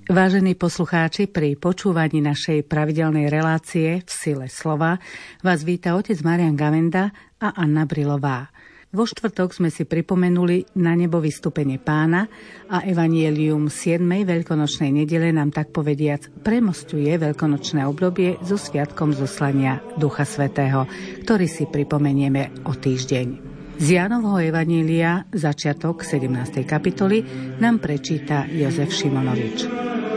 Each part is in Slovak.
Vážení poslucháči, pri počúvaní našej pravidelnej relácie V sile slova vás víta otec Marián Gavenda a Anna Brilová. Vo štvrtok sme si pripomenuli na nebo vystúpenie Pána a evanjelium 7. veľkonočnej nedele nám tak povediac premosťuje veľkonočné obdobie so sviatkom zoslania Ducha Svätého, ktorý si pripomenieme o týždeň. Z Jánovho evanjelia, začiatok 17. kapitoly, nám prečíta Jozef Šimonovič.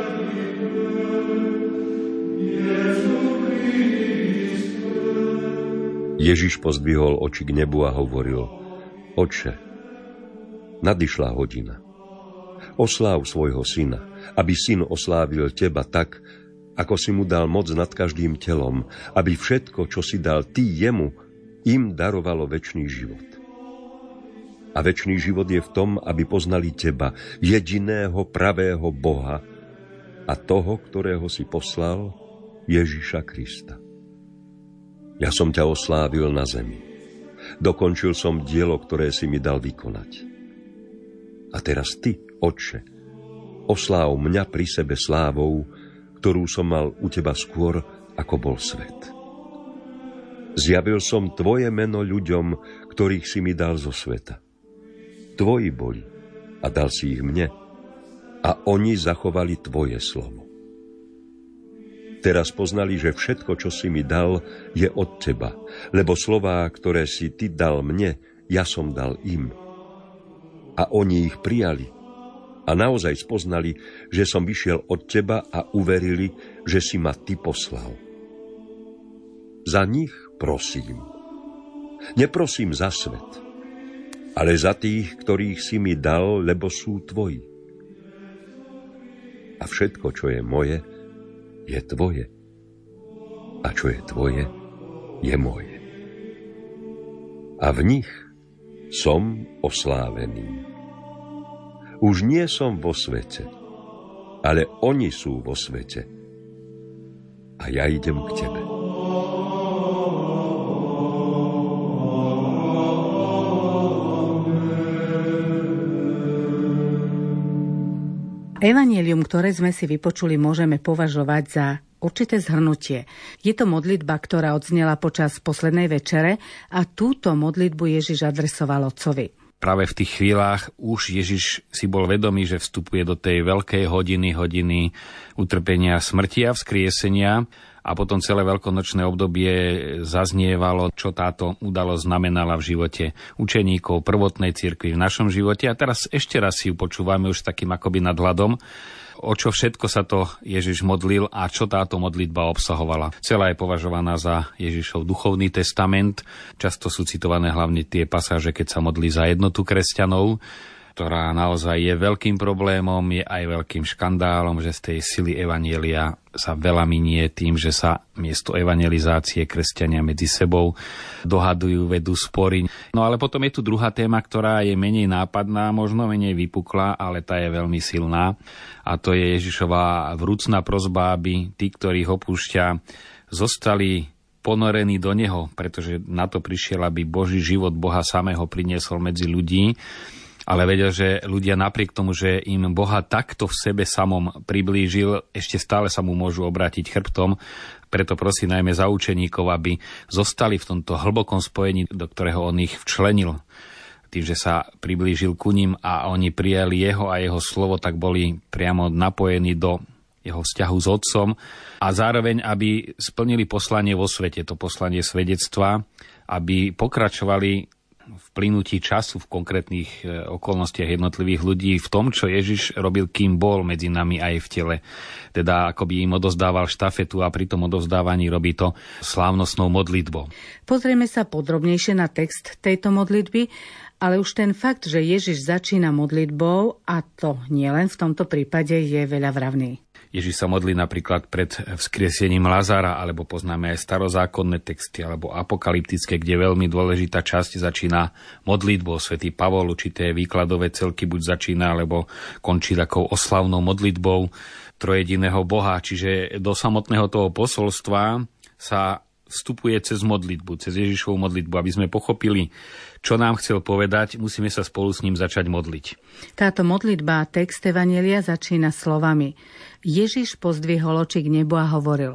Ježiš pozdvihol oči k nebu a hovoril: Otče, nadišla hodina. Osláv svojho syna, aby syn oslávil teba tak, ako si mu dal moc nad každým telom, aby všetko, čo si dal ty jemu, im darovalo večný život. A večný život je v tom, aby poznali teba, jediného pravého Boha a toho, ktorého si poslal, Ježiša Krista. Ja som ťa oslávil na zemi. Dokončil som dielo, ktoré si mi dal vykonať. A teraz ty, Otče, osláv mňa pri sebe slávou, ktorú som mal u teba skôr, ako bol svet. Zjavil som tvoje meno ľuďom, ktorých si mi dal zo sveta. Tvoji boli a dal si ich mne a oni zachovali tvoje slovo. Teraz poznali, že všetko, čo si mi dal, je od teba, lebo slová, ktoré si ty dal mne, ja som dal im. A oni ich prijali a naozaj spoznali, že som vyšiel od teba a uverili, že si ma ty poslal. Za nich prosím. Neprosím za svet, ale za tých, ktorých si mi dal, lebo sú tvoji. A všetko, čo je moje, je tvoje. A čo je tvoje, je moje. A v nich som oslávený. Už nie som vo svete, ale oni sú vo svete. A ja idem k tebe. Evanjelium, ktoré sme si vypočuli, môžeme považovať za určité zhrnutie. Je to modlitba, ktorá odznela počas poslednej večere a túto modlitbu Ježiš adresoval Otcovi. Práve v tých chvíľach už Ježiš si bol vedomý, že vstupuje do tej veľkej hodiny utrpenia, smrti a vzkriesenia. A potom celé veľkonočné obdobie zaznievalo, čo táto udalosť znamenala v živote učeníkov prvotnej cirkvi, v našom živote. A teraz ešte raz si ju počúvame už takým akoby nadhľadom, o čo všetko sa to Ježiš modlil a čo táto modlitba obsahovala. Celá je považovaná za Ježišov duchovný testament. Často sú citované hlavne tie pasáže, keď sa modlí za jednotu kresťanov, ktorá naozaj je veľkým problémom, je aj veľkým škandálom, že z tej sily evanjelia sa veľa minie tým, že sa miesto evangelizácie kresťania medzi sebou dohadujú, vedú spory. No ale potom je tu druhá téma, ktorá je menej nápadná, možno menej vypuklá, ale tá je veľmi silná. A to je Ježišova vrúcna prosba, aby tí, ktorých opúšťa, zostali ponorení do neho, pretože na to prišiel, aby Boží život Boha samého priniesol medzi ľudí. Ale vedel, že ľudia napriek tomu, že im Boha takto v sebe samom priblížil, ešte stále sa mu môžu obrátiť chrbtom. Preto prosí najmä za učeníkov, aby zostali v tomto hlbokom spojení, do ktorého on ich včlenil. Tým, že sa priblížil ku ním a oni prijali jeho a jeho slovo, tak boli priamo napojení do jeho vzťahu s Otcom. A zároveň, aby splnili poslanie vo svete, to poslanie svedectva, aby pokračovali v plynutí času v konkrétnych okolnostiach jednotlivých ľudí v tom, čo Ježiš robil, kým bol medzi nami aj v tele. Teda akoby im odozdával štafetu a pri tom odovzdávaní robí to slávnostnou modlitbou. Pozrieme sa podrobnejšie na text tejto modlitby, ale už ten fakt, že Ježiš začína modlitbou, a to nielen v tomto prípade, je veľavravný. Ježiš sa modlí napríklad pred vzkriesením Lazara, alebo poznáme aj starozákonné texty, alebo apokalyptické, kde veľmi dôležitá časť začína modlitbou. Svätý Pavol určité výkladové celky buď začína, alebo končí takou oslavnou modlitbou trojediného Boha. Čiže do samotného toho posolstva sa vstupuje cez modlitbu, cez Ježišovu modlitbu. Aby sme pochopili, čo nám chcel povedať, musíme sa spolu s ním začať modliť. Táto modlitba, text evanjelia začína slovami: Ježiš pozdvihol oči k nebu a hovoril: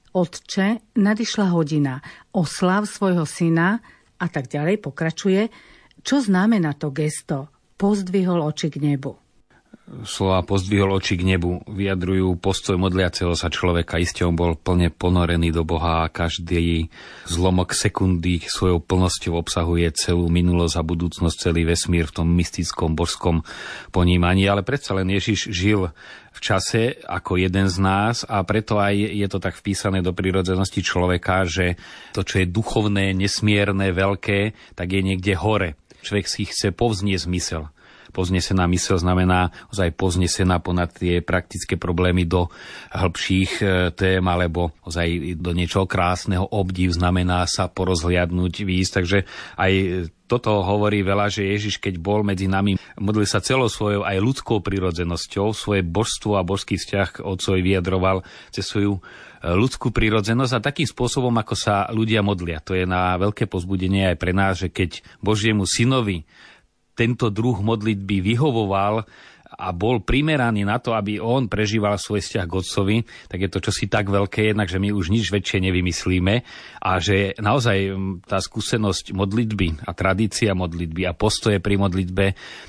Otče, nadišla hodina, osláv svojho syna, a tak ďalej pokračuje. Čo znamená to gesto? Pozdvihol oči k nebu. Slova pozdvihol oči k nebu vyjadrujú postoj modliaceho sa človeka. Isté on bol plne ponorený do Boha a každý zlomok sekundy svojou plnosťou obsahuje celú minulosť a budúcnosť, celý vesmír v tom mystickom božskom ponímaní. Ale predsa len Ježiš žil v čase ako jeden z nás a preto aj je to tak vpísané do prirodzenosti človeka, že to, čo je duchovné, nesmierne, veľké, tak je niekde hore. Človek si chce povzniesť mysel. Povznesená mysel znamená ozaj povznesená ponad tie praktické problémy do hĺbších tém alebo ozaj do niečoho krásneho. Obdiv znamená sa porozhliadnúť, výjsť. Takže aj toto hovorí veľa, že Ježiš, keď bol medzi nami, modlil sa celou svojou aj ľudskou prirodzenosťou, svoje božstvo a božský vzťah k Otcovi vyjadroval cez svoju ľudskú prirodzenosť a takým spôsobom, ako sa ľudia modlia. To je na veľké povzbudenie aj pre nás, že keď Božiemu synovi tento druh modlitby vyhovoval a bol primeraný na to, aby on prežíval svoj vzťah k Otcovi, tak je to čosi tak veľké jednak, že my už nič väčšie nevymyslíme a že naozaj tá skúsenosť modlitby a tradícia modlitby a postoje pri modlitbe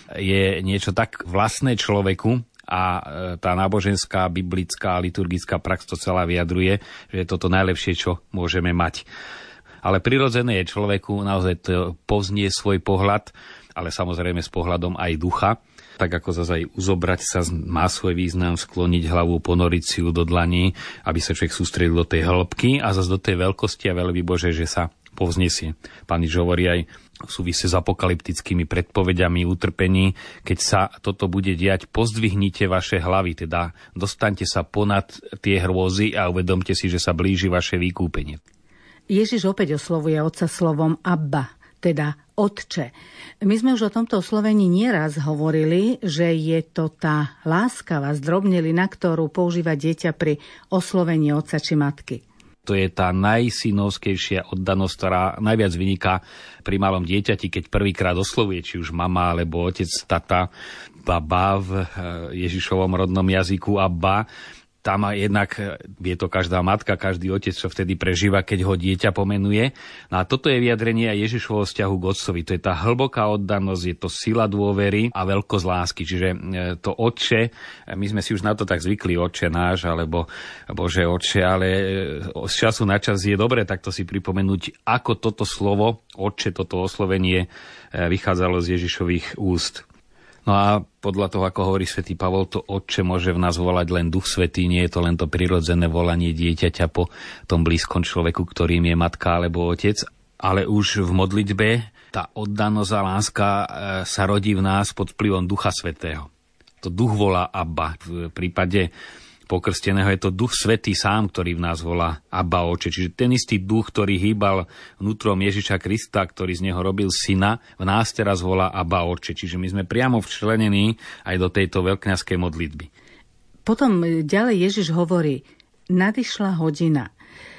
je niečo tak vlastné človeku a tá náboženská, biblická, liturgická prax to celá vyjadruje, že je toto najlepšie, čo môžeme mať. Ale prirodzené je človeku naozaj to povznie svoj pohľad, ale samozrejme s pohľadom aj ducha. Tak ako zase aj uzobrať sa má svoj význam, skloniť hlavu, ponoriť si ju do dlaní, aby sa človek sústredil do tej hĺbky a zase do tej veľkosti a veľby Božej, že sa povznesie. Pán Ježiš hovorí aj v súvisí s apokalyptickými predpovediami utrpení, keď sa toto bude diať, pozdvihnite vaše hlavy, teda dostaňte sa ponad tie hrôzy a uvedomte si, že sa blíži vaše vykúpenie. Ježiš opäť oslovuje Otca slovom Abba, teda Otče. My sme už o tomto oslovení nieraz hovorili, že je to tá láskavá zdrobnelina, ktorú používa dieťa pri oslovení otca či matky. To je tá najsynovskejšia oddanosť, ktorá najviac vyniká pri malom dieťati, keď prvýkrát oslovuje, či už mama, alebo otec, tata, baba v Ježišovom rodnom jazyku Abba. Tam jednak je to každá matka, každý otec, čo vtedy prežíva, keď ho dieťa pomenuje. No a toto je vyjadrenie aj Ježišovho vzťahu k Otcovi. To je tá hlboká oddanosť, je to sila dôvery a veľkosť lásky. Čiže to Otče, my sme si už na to tak zvykli, Otče náš, alebo Bože Otče, ale z času na čas je dobre takto si pripomenúť, ako toto slovo, Otče, toto oslovenie vychádzalo z Ježišových úst. No a podľa toho, ako hovorí svätý Pavol, to Otče môže v nás volať len Duch Svätý, nie je to len to prirodzené volanie dieťaťa po tom blízkom človeku, ktorým je matka alebo otec, ale už v modlitbe tá oddanosť a láska sa rodí v nás pod vplyvom Ducha Svätého. To Duch volá Abba. V prípade pokrsteného je to Duch Svätý sám, ktorý v nás volá Abba Oče. Čiže ten istý duch, ktorý hýbal vnútrom Ježiša Krista, ktorý z neho robil syna, v nás teraz volá Abba Oče. Čiže my sme priamo včlenení aj do tejto veľkňazskej modlitby. Potom ďalej Ježiš hovorí, nadišla hodina.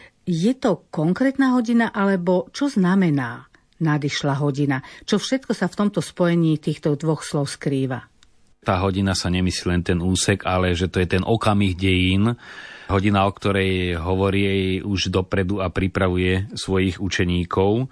Je to konkrétna hodina, alebo čo znamená nadišla hodina? Čo všetko sa v tomto spojení týchto dvoch slov skrýva? Tá hodina sa nemyslí len ten úsek, ale že to je ten okamih dejín, hodina, o ktorej hovorí už dopredu a pripravuje svojich učeníkov.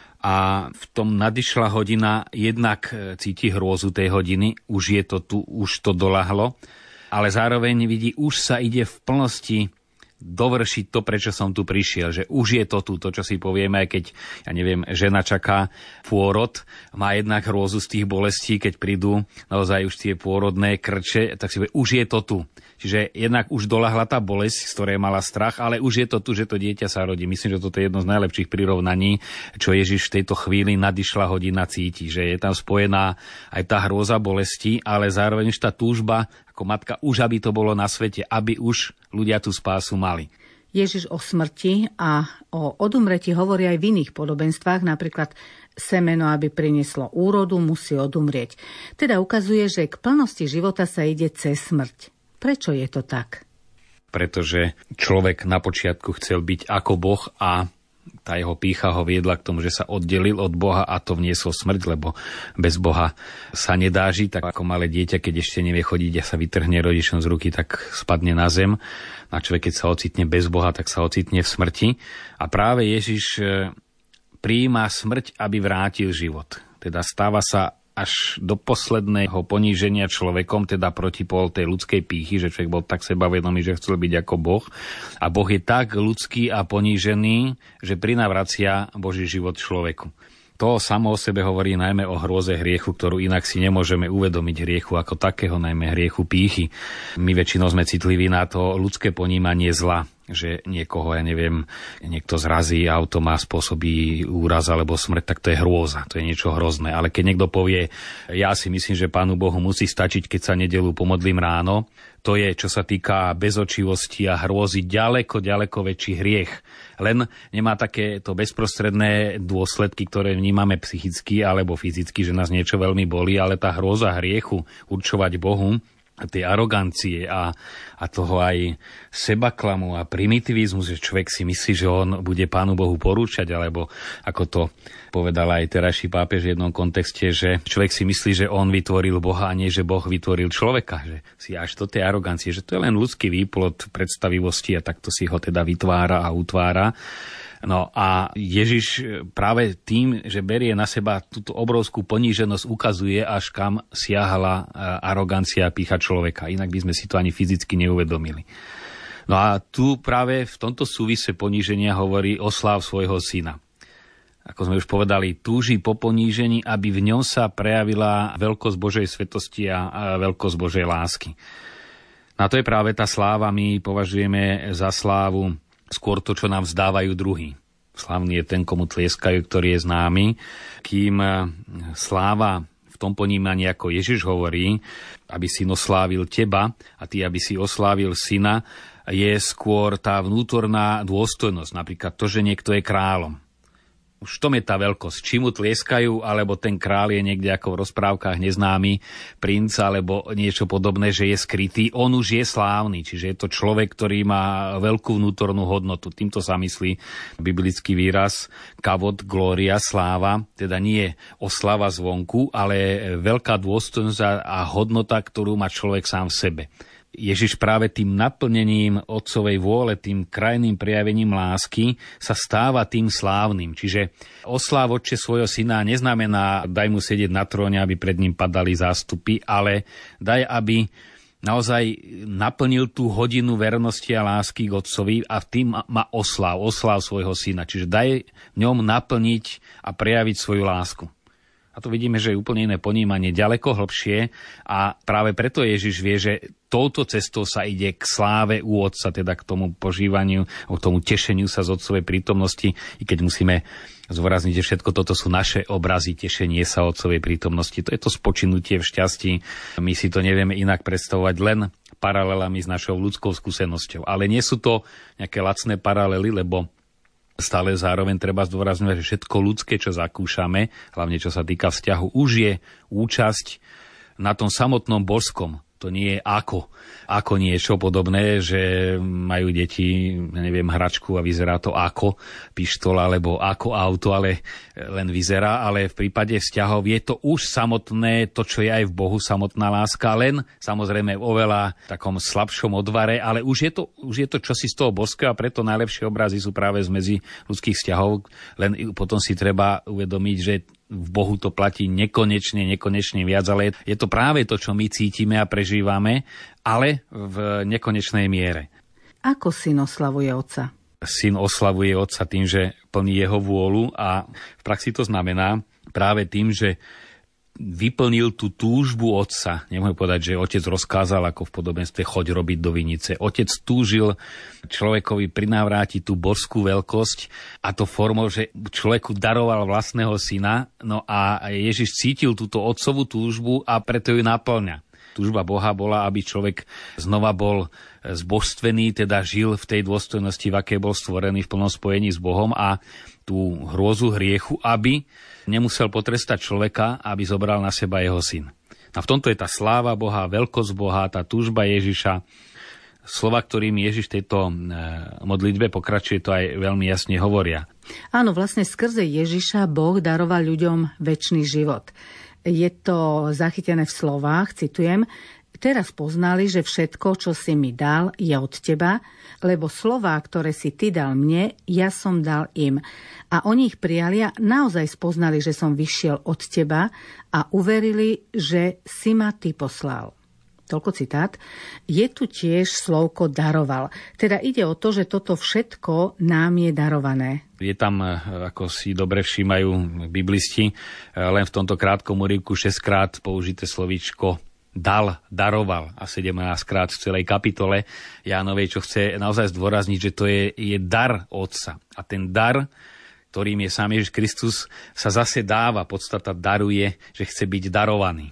A v tom nadišla hodina jednak cíti hrôzu tej hodiny, už je to tu, už to doľahlo, ale zároveň vidí, už sa ide v plnosti dovršiť to, prečo som tu prišiel, že už je to tu, to, čo si povieme, aj keď, ja neviem, žena čaká pôrod, má jednak hrôzu z tých bolestí, keď prídu naozaj už tie pôrodné krče, tak si povie, už je to tu. Čiže jednak už doľahla tá bolesť, z ktorej mala strach, ale už je to tu, že to dieťa sa rodí. Myslím, že toto je jedno z najlepších prirovnaní, čo Ježiš v tejto chvíli nadišla hodina cíti, že je tam spojená aj tá hrôza bolesti, ale zároveň už tá túžba ako matka, už aby to bolo na svete, aby už ľudia tú spásu mali. Ježiš o smrti a o odumretí hovorí aj v iných podobenstvách, napríklad semeno, aby prinieslo úrodu, musí odumrieť. Teda ukazuje, že k plnosti života sa ide cez smrť. Prečo je to tak? Pretože človek na počiatku chcel byť ako Boh a Tá jeho pýcha ho viedla k tomu, že sa oddelil od Boha a to vnieslo smrť, lebo bez Boha sa nedá žiť. Tak ako malé dieťa, keď ešte nevie chodiť a sa vytrhne rodičom z ruky, tak spadne na zem. A človek, keď sa ocitne bez Boha, tak sa ocitne v smrti. A práve Ježiš prijíma smrť, aby vrátil život. Teda stáva sa až do posledného poníženia človekom, teda protipol tej ľudskej pýchy, že človek bol tak sebavedomý, že chcel byť ako Boh. A Boh je tak ľudský a ponížený, že prinavracia Boží život človeku. To samo o sebe hovorí najmä o hrôze hriechu, ktorú inak si nemôžeme uvedomiť hriechu ako takého, najmä hriechu pýchy. My väčšinou sme citliví na to ľudské ponímanie zla, že niekoho, niekto zrazí, auto má spôsobí úraz alebo smrť, tak to je hrôza, to je niečo hrozné. Ale keď niekto povie, ja si myslím, že Pánu Bohu musí stačiť, keď sa nedeľu pomodlím ráno, to je, čo sa týka bezočivosti a hrôzy, ďaleko väčší hriech. Len nemá takéto bezprostredné dôsledky, ktoré vnímame psychicky alebo fyzicky, že nás niečo veľmi bolí, ale tá hrôza hriechu určovať Bohu, tej arogancie a toho aj sebaklamu a primitivizmu, že človek si myslí, že on bude Pánu Bohu porúčať, alebo ako to povedal aj terajší pápež v jednom kontexte, že človek si myslí, že on vytvoril Boha a nie, že Boh vytvoril človeka, že si až do tej arogancie, že to je len ľudský výplod predstavivosti a takto si ho teda vytvára a utvára. No a Ježiš práve tým, že berie na seba túto obrovskú poníženosť, ukazuje, až kam siahala arogancia a pýcha človeka. Inak by sme si to ani fyzicky neuvedomili. No a tu práve v tomto súvise poníženia hovorí osláv svojho syna. Ako sme už povedali, túži po ponížení, aby v ňom sa prejavila veľkosť Božej svetosti a veľkosť Božej lásky. No a to je práve tá sláva, my považujeme za slávu skôr to, čo nám vzdávajú druhí. Slávny je ten, komu tlieskajú, ktorý je známy. Kým sláva v tom ponímaní, ako Ježiš hovorí, aby syn oslávil teba a ty, aby si oslávil syna, je skôr tá vnútorná dôstojnosť. Napríklad to, že niekto je kráľom. Už tom je tá veľkosť. Či mu tlieskajú, alebo ten kráľ je niekde ako v rozprávkach neznámy princ, alebo niečo podobné, že je skrytý. On už je slávny, čiže je to človek, ktorý má veľkú vnútornú hodnotu. Týmto sa myslí biblický výraz kavod, glória, sláva. Teda nie oslava zvonku, ale veľká dôstojnosť a hodnota, ktorú má človek sám v sebe. Ježiš práve tým naplnením otcovej vôle, tým krajným prejavením lásky sa stáva tým slávnym. Čiže osláv Otče svojho syna neznamená daj mu sedieť na tróne, aby pred ním padali zástupy, ale daj, aby naozaj naplnil tú hodinu vernosti a lásky k otcovi a tým má osláv svojho syna. Čiže daj v ňom naplniť a prejaviť svoju lásku. A to vidíme, že je úplne iné ponímanie, ďaleko hlbšie a práve preto Ježiš vie, že touto cestou sa ide k sláve u Otca, teda k tomu požívaniu, k tomu tešeniu sa z Otcovej prítomnosti, i keď musíme zdôrazniť, že všetko toto sú naše obrazy, tešenie sa Otcovej prítomnosti. To je to spočinutie v šťastí. My si to nevieme inak predstavovať len paralelami s našou ľudskou skúsenosťou. Ale nie sú to nejaké lacné paralely, lebo stále zároveň treba zdôrazňovať, že všetko ľudské, čo zakúšame, hlavne čo sa týka vzťahu, už je účasť na tom samotnom božskom. To nie je ako niečo podobné, že majú deti, hračku a vyzerá to ako pištol alebo ako auto, ale len vyzerá, ale v prípade vzťahov je to už samotné, to, čo je aj v Bohu, samotná láska, len samozrejme v oveľa takom slabšom odvare, ale už je to čosi z toho božského a preto najlepšie obrazy sú práve z medzi ľudských vzťahov, len potom si treba uvedomiť, že v Bohu to platí nekonečne viac, ale je to práve to, čo my cítime a prežívame, ale v nekonečnej miere. Ako syn oslavuje otca? Syn oslavuje otca tým, že plní jeho vôľu a v praxi to znamená práve tým, že vyplnil tú túžbu otca. Nemôžem povedať, že otec rozkázal ako v podobenstve choď robiť do vinice. Otec túžil človekovi prinavrátiť tú božskú veľkosť a to formou, že človeku daroval vlastného syna. No a Ježiš cítil túto otcovú túžbu a preto ju naplňa. Túžba Boha bola, aby človek znova bol zbožstvený, teda žil v tej dôstojnosti, v akej bol stvorený v plnom spojení s Bohom a tú hrôzu hriechu, aby nemusel potrestať človeka, aby zobral na seba jeho syn. A v tomto je tá sláva Boha, veľkosť Boha, tá túžba Ježiša slova, ktorým Ježiš tejto modlitbe pokračuje, to aj veľmi jasne hovoria. Áno, vlastne skrze Ježiša Boh daroval ľuďom večný život. Je to zachytené v slovách, citujem: Teraz poznali, že všetko, čo si mi dal, je od teba, lebo slová, ktoré si ty dal mne, ja som dal im. A oni ich prijali a naozaj spoznali, že som vyšiel od teba a uverili, že si ma ty poslal. Toľko citát. Je tu tiež slovko daroval. Teda ide o to, že toto všetko nám je darované. Je tam, ako si dobre všímajú biblisti, len v tomto krátkom úryvku 6-krát použité slovíčko dal, daroval a 17-krát v celej kapitole Jánovej, čo chce naozaj zdôrazniť, že to je dar Otca. A ten dar, ktorým je sám Ježiš Kristus, sa zase dáva. Podstata daru je, že chce byť darovaný.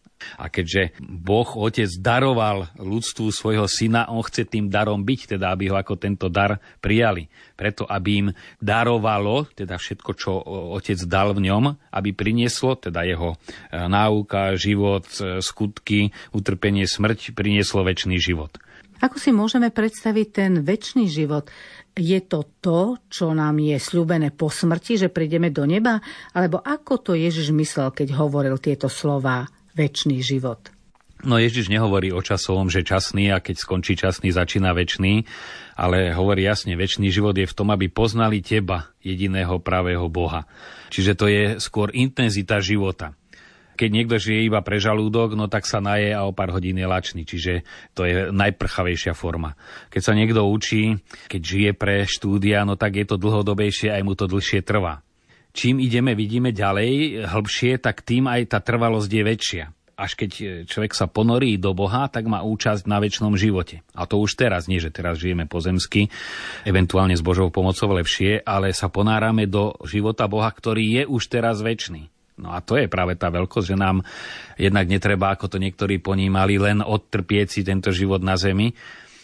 A keďže Boh Otec daroval ľudstvu svojho syna, on chce tým darom byť, teda aby ho ako tento dar prijali. Preto, aby im darovalo, teda všetko, čo Otec dal v ňom, aby prinieslo, teda jeho náuka, život, skutky, utrpenie, smrť, prinieslo večný život. Ako si môžeme predstaviť ten večný život? Je to to, čo nám je sľúbené po smrti, že prídeme do neba? Alebo ako to Ježiš myslel, keď hovoril tieto slová? Večný život. No Ježiš nehovorí o časovom, že časný, a keď skončí časný, začína večný, ale hovorí jasne, večný život je v tom, aby poznali teba, jediného pravého Boha. Čiže to je skôr intenzita života. Keď niekto žije iba pre žalúdok, no tak sa naje a o pár hodín je lačný, čiže to je najprchavejšia forma. Keď sa niekto učí, keď žije pre štúdia, no tak je to dlhodobejšie, aj mu to dlhšie trvá. Čím vidíme ďalej, hlbšie, tak tým aj tá trvalosť je väčšia. Až keď človek sa ponorí do Boha, tak má účasť na večnom živote. A to už teraz, nie že teraz žijeme pozemsky, eventuálne s Božou pomocou lepšie, ale sa ponárame do života Boha, ktorý je už teraz večný. No a to je práve tá veľkosť, že nám jednak netreba, ako to niektorí ponímali, len odtrpieť si tento život na zemi,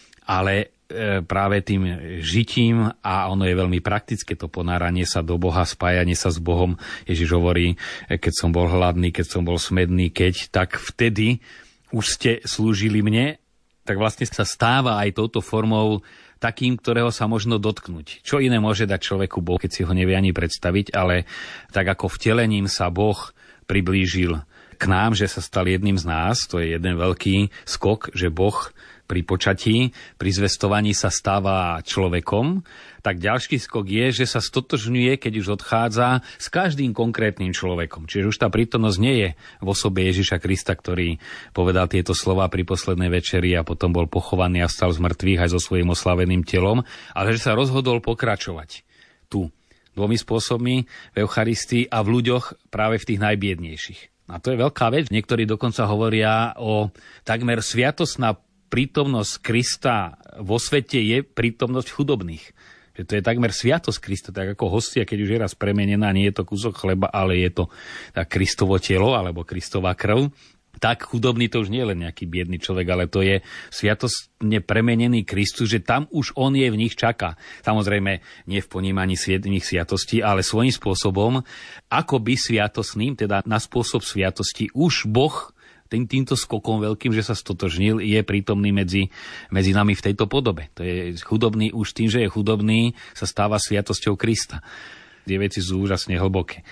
ale práve tým žitím, a ono je veľmi praktické, to ponáranie sa do Boha, spájanie sa s Bohom. Ježiš hovorí, keď som bol hladný, keď som bol smedný, tak vtedy už ste slúžili mne, tak vlastne sa stáva aj touto formou takým, ktorého sa možno dotknúť. Čo iné môže dať človeku Boh, keď si ho nevie ani predstaviť, ale tak ako vtelením sa Boh priblížil k nám, že sa stal jedným z nás, to je jeden veľký skok, že Boh pri počatí, pri zvestovaní sa stáva človekom, tak ďalší skok je, že sa stotožňuje, keď už odchádza, s každým konkrétnym človekom. Čiže už tá prítomnosť nie je v osobe Ježiša Krista, ktorý povedal tieto slová pri poslednej večeri a potom bol pochovaný a vstal z mŕtvych aj so svojím oslaveným telom, ale že sa rozhodol pokračovať tu dvomi spôsobmi v Eucharistii a v ľuďoch práve v tých najbiednejších. A to je veľká vec. Niektorí dokonca hovoria o takmer sviatostná prítomnosť Krista vo svete je prítomnosť chudobných. Že to je takmer sviatosť Krista, tak ako hostia, keď už je raz premenená, nie je to kúsok chleba, ale je to tak Kristovo telo alebo Kristova krv. Tak chudobný to už nie je len nejaký biedný človek, ale to je sviatostne premenený Kristus, že tam už on je v nich čaká. Samozrejme, nie v ponímaní svietných sviatostí, ale svojím spôsobom, akoby sviatostným, teda na spôsob sviatosti, už Boh týmto skokom veľkým, že sa stotožnil, je prítomný medzi nami v tejto podobe. To je chudobný už tým, že je chudobný, sa stáva sviatosťou Krista. Tie veci sú úžasne hlboké.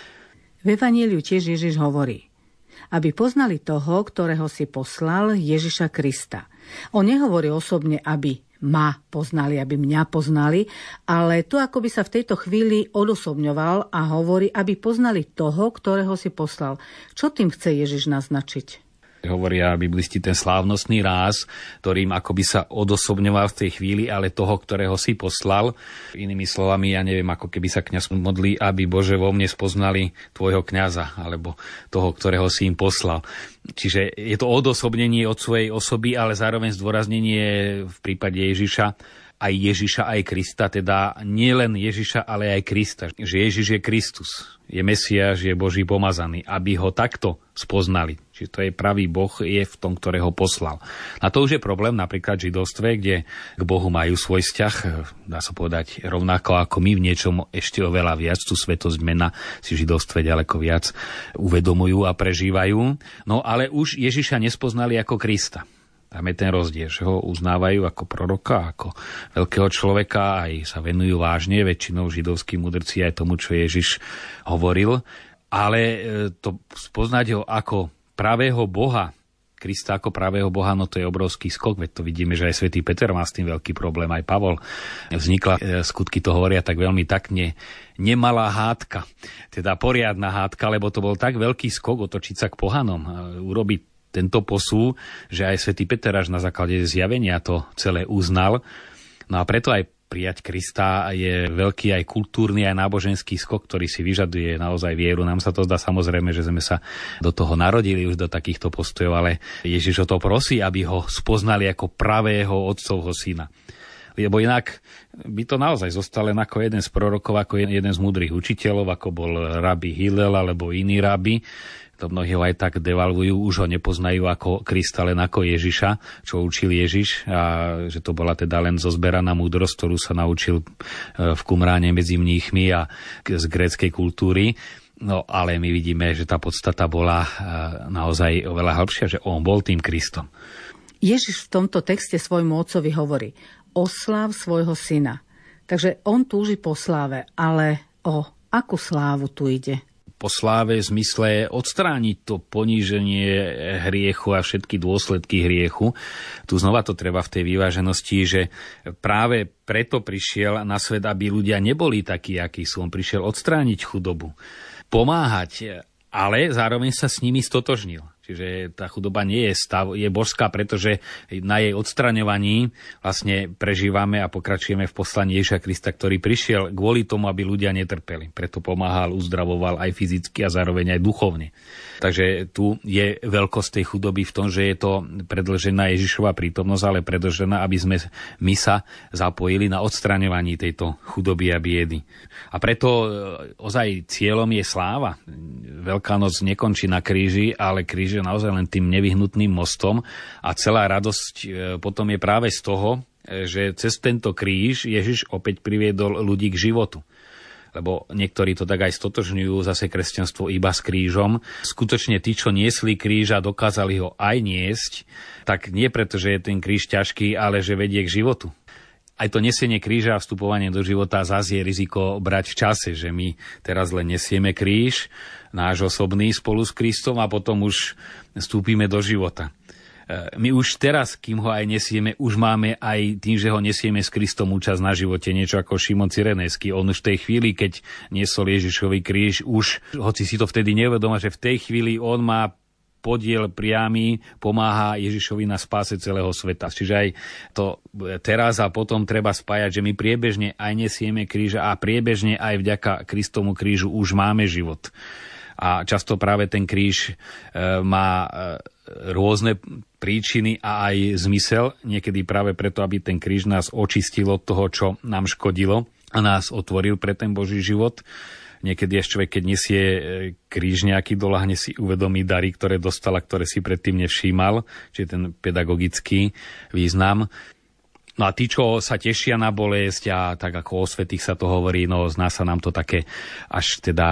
V Evanjeliu tiež Ježiš hovorí, aby poznali toho, ktorého si poslal, Ježiša Krista. On nehovorí osobne, aby ma poznali, aby mňa poznali, ale to akoby sa v tejto chvíli odosobňoval a hovorí, aby poznali toho, ktorého si poslal. Čo tým chce Ježiš naznačiť? Hovoria biblisti ten slávnostný ráz, ktorým akoby sa odosobňoval v tej chvíli, ale toho, ktorého si poslal. Inými slovami, ja neviem, ako keby sa kňaz modlí, aby Bože vo mne spoznali tvojho kňaza, alebo toho, ktorého si im poslal. Čiže je to odosobnenie od svojej osoby, ale zároveň zdôraznenie v prípade Ježiša, aj Krista, teda nie len Ježiša, ale aj Krista. Že Ježiš je Kristus, je Mesiáš, je Boží pomazaný, aby ho takto spoznali. Čiže to je pravý Boh, je v tom, ktorého poslal. A to už je problém napríklad v židovstve, kde k Bohu majú svoj vzťah, dá sa povedať, rovnako ako my v niečom ešte oveľa viac, tú svetosť mena si v židovstve ďaleko viac uvedomujú a prežívajú. No ale už Ježiša nespoznali ako Krista. Tam je ten rozdiel, že ho uznávajú ako proroka, ako veľkého človeka, aj sa venujú vážne, väčšinou židovskí mudrci aj tomu, čo Ježiš hovoril. Ale to spoznať ho ako pravého Boha, Krista ako pravého Boha, no to je obrovský skok, veď to vidíme, že aj svätý Peter má s tým veľký problém, aj Pavol. Vznikla, skutky to hovoria tak veľmi takne, nemalá hádka, teda poriadna hádka, lebo to bol tak veľký skok otočiť sa k pohanom, urobiť tento posú, že aj svätý Peter až na základe zjavenia to celé uznal. No a preto aj prijať Krista je veľký aj kultúrny, aj náboženský skok, ktorý si vyžaduje naozaj vieru. Nám sa to zdá samozrejme, že sme sa do toho narodili už do takýchto postojov, ale Ježiš o to prosí, aby ho spoznali ako pravého otcovho syna. Lebo inak by to naozaj zostal len ako jeden z prorokov, ako jeden z múdrych učiteľov, ako bol rabi Hillel alebo iný rabi. To mnohí ho aj tak devalvujú, už ho nepoznajú ako Krista, len ako Ježiša, čo učil Ježiš, a že to bola teda len zozberaná múdrosť, ktorú sa naučil v Kumráne medzi mníchmi a z gréckej kultúry. No ale my vidíme, že tá podstata bola naozaj oveľa hĺbšia, že on bol tým Kristom. Ježiš v tomto texte svojmu otcovi hovorí: osláv svojho syna. Takže on túži po sláve, ale o akú slávu tu ide? Po sláve v zmysle odstrániť to poníženie hriechu a všetky dôsledky hriechu. Tu znova to treba v tej vyváženosti, že práve preto prišiel na svet, aby ľudia neboli takí, akí sú. On prišiel odstrániť chudobu, pomáhať, ale zároveň sa s nimi stotožnil. Čiže tá chudoba nie je stav, je božská, pretože na jej odstraňovaní vlastne prežívame a pokračujeme v poslaní Ježiša Krista, ktorý prišiel kvôli tomu, aby ľudia netrpeli. Preto pomáhal, uzdravoval aj fyzicky a zároveň aj duchovne. Takže tu je veľkosť tej chudoby v tom, že je to predĺžená Ježišova prítomnosť, ale predĺžená, aby sme my sa zapojili na odstraňovaní tejto chudoby a biedy. A preto ozaj cieľom je sláva. Veľká noc nekončí na kríži, ale kríž je naozaj len tým nevyhnutným mostom a celá radosť potom je práve z toho, že cez tento kríž Ježiš opäť priviedol ľudí k životu. Lebo niektorí to tak aj stotožňujú zase kresťanstvo iba s krížom. Skutočne tí, čo niesli kríž a dokázali ho aj niesť, tak nie preto, že je ten kríž ťažký, ale že vedie k životu. Aj to nesenie kríža a vstupovanie do života zase je riziko brať v čase, že my teraz len nesieme kríž, náš osobný spolu s Kristom a potom už vstúpime do života. My už teraz, kým ho aj nesieme, už máme aj tým, že ho nesieme s Kristom účasť na živote, niečo ako Šimon Cyrenejský. On už v tej chvíli, keď niesol Ježišový kríž, už, hoci si to vtedy neuvedomá, že v tej chvíli on má podiel priamy, pomáha Ježišovi na spáse celého sveta. Čiže aj to teraz a potom treba spájať, že my priebežne aj nesieme kríža a priebežne aj vďaka Kristomu krížu už máme život. A často práve ten kríž má rôzne príčiny a aj zmysel. Niekedy práve preto, aby ten kríž nás očistil od toho, čo nám škodilo a nás otvoril pre ten Boží život. Niekedy až človek, keď nesie kríž nejaký, doľahne si uvedomí dary, ktoré dostala, ktoré si predtým nevšímal, čiže ten pedagogický význam. No a tí, čo sa tešia na bolesť a tak ako o svätých sa to hovorí, no zná sa nám to také až teda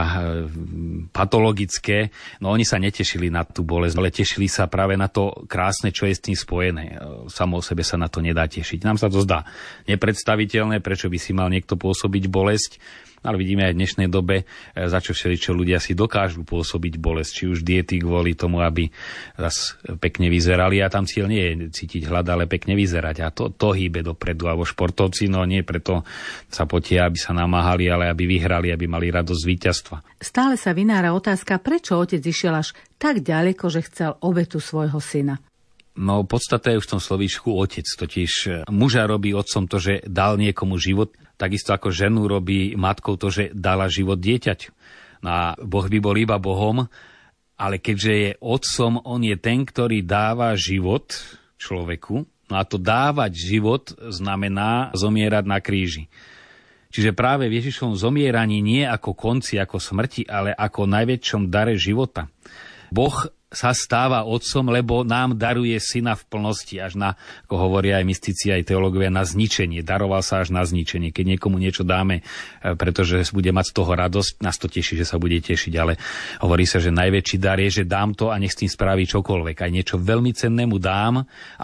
patologické, no oni sa netešili na tú bolesť, ale tešili sa práve na to krásne, čo je s tým spojené. Samo o sebe sa na to nedá tešiť. Nám sa to zdá nepredstaviteľné, prečo by si mal niekto pôsobiť bolesť, ale vidíme aj v dnešnej dobe, za čo všeličo ľudia si dokážu pôsobiť bolesť, či už diety kvôli tomu, aby zas pekne vyzerali. A tam cieľ nie je cítiť hlad, ale pekne vyzerať. A to hýbe dopredu. Alebo športovci, no nie preto sa potia, aby sa namáhali, ale aby vyhrali, aby mali radosť z víťazstva. Stále sa vynára otázka, prečo otec išiel až tak ďaleko, že chcel obetu svojho syna. No podstata je už v tom slovíčku otec, totiž muža robí otcom to, že dal niekomu život, takisto ako ženu robí matkou to, že dala život dieťaťu. No a Boh by bol iba Bohom, ale keďže je otcom, on je ten, ktorý dáva život človeku. No a to dávať život znamená zomierať na kríži. Čiže práve v Ježišovom zomieraní nie ako konci, ako smrti, ale ako najväčšom dare života. Boh sa stáva otcom, lebo nám daruje syna v plnosti, až na, ako hovoria aj mystici, aj teológovia, na zničenie. Daroval sa až na zničenie. Keď niekomu niečo dáme, pretože bude mať z toho radosť, nás to teší, že sa bude tešiť, ale hovorí sa, že najväčší dar je, že dám to a nech s tým spraví čokoľvek. Aj niečo veľmi cennému dám a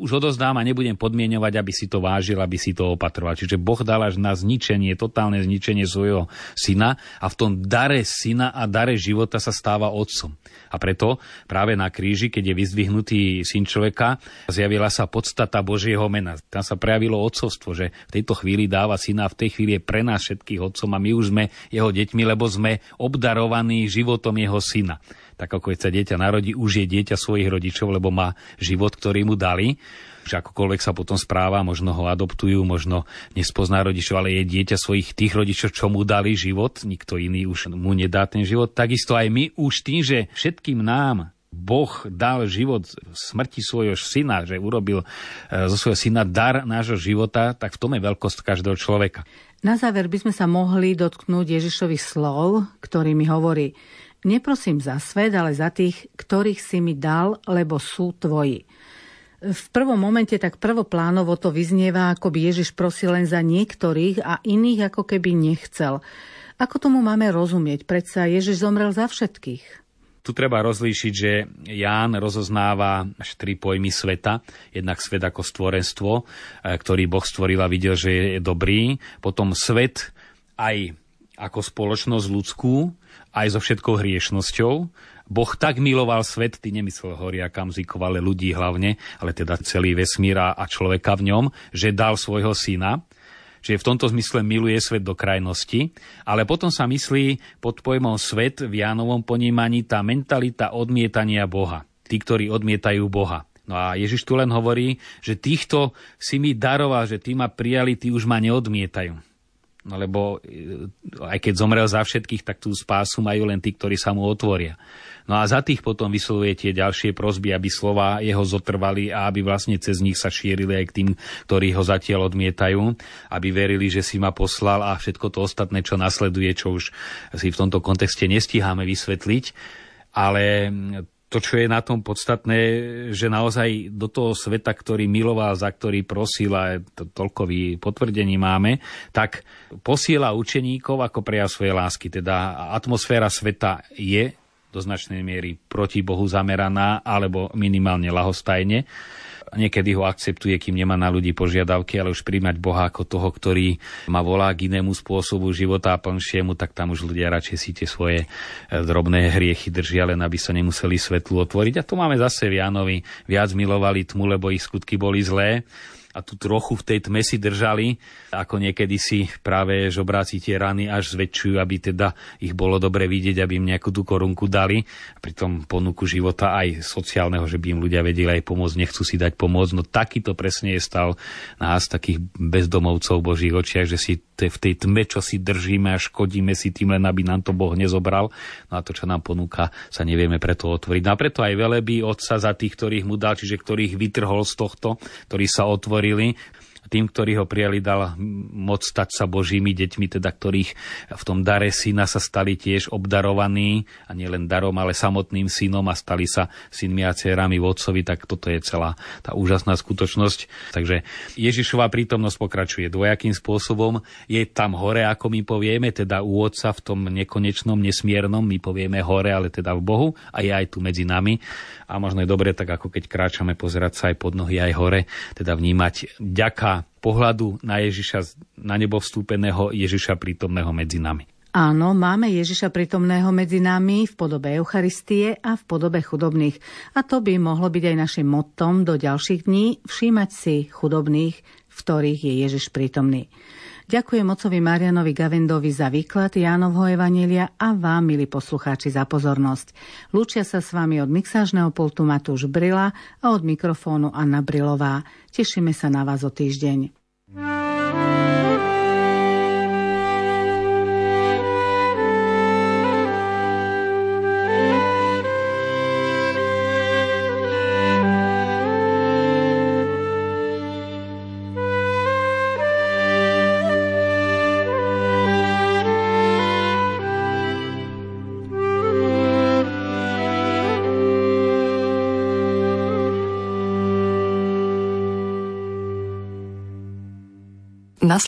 už odozdám a nebudem podmieňovať, aby si to vážil, aby si to opatroval. Čiže Boh dal až na zničenie, totálne zničenie svojho syna a v tom dare syna a dare života sa stáva otcom. A preto práve na kríži, keď je vyzdvihnutý syn človeka, zjavila sa podstata Božieho mena. Tam sa prejavilo otcovstvo, že v tejto chvíli dáva syna a v tej chvíli je pre nás všetkých otcom a my už sme jeho deťmi, lebo sme obdarovaní životom jeho syna. Tak ako keď sa dieťa narodí, už je dieťa svojich rodičov, lebo má život, ktorý mu dali. Že akokoľvek sa potom správa, možno ho adoptujú, možno nespozná rodičov, ale je dieťa svojich tých rodičov, čo mu dali život. Nikto iný už mu nedá ten život. Takisto aj my už tým, že všetkým nám Boh dal život v smrti svojho syna, že urobil zo svojho syna dar nášho života, tak v tom je veľkosť každého človeka. Na záver by sme sa mohli dotknúť Ježišových slov, ktorými hovorí: neprosím za svet, ale za tých, ktorých si mi dal, lebo sú tvoji. V prvom momente tak prvoplánovo to vyznieva, ako by Ježiš prosil len za niektorých a iných ako keby nechcel. Ako tomu máme rozumieť? Predsa Ježiš zomrel za všetkých. Tu treba rozlíšiť, že Ján rozoznáva až 3 pojmy sveta. Jednak svet ako stvorenstvo, ktorý Boh stvoril a videl, že je dobrý. Potom svet aj ako spoločnosť ľudskú, aj so všetkou hriešnosťou. Boh tak miloval svet, ty nemyslel horia kamzíkov, ale ľudí hlavne, ale teda celý vesmír a človeka v ňom, že dal svojho syna. Čiže v tomto zmysle miluje svet do krajnosti, ale potom sa myslí pod pojmom svet v Jánovom ponímaní tá mentalita odmietania Boha. Tí, ktorí odmietajú Boha. No a Ježiš tu len hovorí, že týchto si mi daroval, že tí ma prijali, tí už ma neodmietajú. No lebo aj keď zomrel za všetkých, tak tú spásu majú len tí, ktorí sa mu otvoria. No a za tých potom vyslovuje tie ďalšie prosby, aby slova jeho zotrvali a aby vlastne cez nich sa šírili aj k tým, ktorí ho zatiaľ odmietajú, aby verili, že si ma poslal a všetko to ostatné, čo nasleduje, čo už si v tomto kontexte nestíhame vysvetliť. Ale to, čo je na tom podstatné, že naozaj do toho sveta, ktorý miloval, za ktorý prosil, a toľko potvrdení máme, tak posiela učeníkov ako prejav svojej lásky. Teda atmosféra sveta je do značnej miery proti Bohu zameraná, alebo minimálne ľahostajne. Niekedy ho akceptuje, kým nemá na ľudí požiadavky, ale už príjmať Boha ako toho, ktorý ma volá k inému spôsobu života a plnšiemu, tak tam už ľudia radšej si tie svoje drobné hriechy držia, len aby sa nemuseli svetlu otvoriť. A to máme zase v Jánovi. Viac milovali tmu, lebo ich skutky boli zlé. A tu trochu v tej tme si držali, ako niekedy si práve žobráci tie rany až zväčšujú, aby teda ich bolo dobre vidieť, aby im nejakú tú korunku dali. A pritom ponuku života aj sociálneho, že by im ľudia vedeli aj pomôcť, nechcú si dať pomôcť. No takýto presne je stav nás, takých bezdomovcov v Božích očiach, že si v tej tme, čo si držíme a škodíme si tým, len aby nám to Boh nezobral. No a to, čo nám ponúka, sa nevieme preto otvoriť. No a preto aj velebí Otca za tých, ktorých mu dal, čiže ktorých vytrhol z tohto, ktorí sa otvorili. Tým, ktorí ho prijali, dal moc stať sa Božími deťmi, teda ktorých v tom dare syna sa stali tiež obdarovaní, a nie len darom, ale samotným synom a stali sa synmi a dcérami v Otcovi, tak toto je celá tá úžasná skutočnosť. Takže Ježišova prítomnosť pokračuje dvojakým spôsobom. Je tam hore, ako my povieme, teda u Otca v tom nekonečnom, nesmiernom, my povieme hore, ale teda v Bohu, a je aj tu medzi nami. A možno je dobre, tak ako keď kráčame, pozerať sa aj pod nohy, aj hore, teda vnímať vďaka pohľadu na Ježiša, na nebo vstúpeného Ježiša prítomného medzi nami. Áno, máme Ježiša prítomného medzi nami v podobe Eucharistie a v podobe chudobných. A to by mohlo byť aj našim mottom do ďalších dní, všímať si chudobných, v ktorých je Ježiš prítomný. Ďakujem otcovi Marianovi Gavendovi za výklad Jánovho evanjelia a vám, milí poslucháči, za pozornosť. Lúčia sa s vami od mixážneho pultu Matúš Brila a od mikrofónu Anna Brilová. Tešíme sa na vás o týždeň.